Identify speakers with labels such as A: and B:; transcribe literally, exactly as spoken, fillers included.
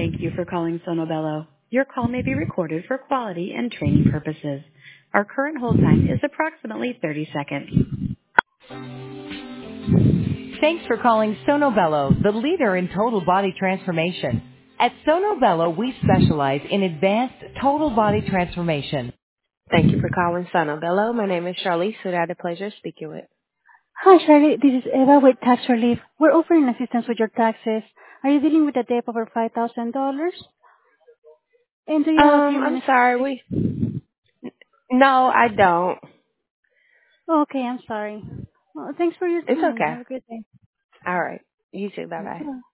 A: Thank you for calling Sonobello. Your call may be recorded for quality and training purposes. Our current hold time is approximately thirty seconds. Thanks for calling Sonobello, the leader in total body transformation. At Sonobello, we specialize in advanced total body transformation. Thank you for calling Sonobello. My name is Charlize, so I had the pleasure of speaking with.
B: Hi, Charlie. This is Eva with Tax Relief. We're offering assistance with your taxes. Are you dealing with a debt over five thousand dollars? And do you have a
A: Um,
B: few
A: I'm
B: minutes?
A: sorry, we, no, I don't.
B: Oh, okay, I'm sorry. Well, thanks for your
A: It's
B: time.
A: okay.
B: Have a good day.
A: All right. You too. Bye
B: Thanks
A: bye.
B: a lot.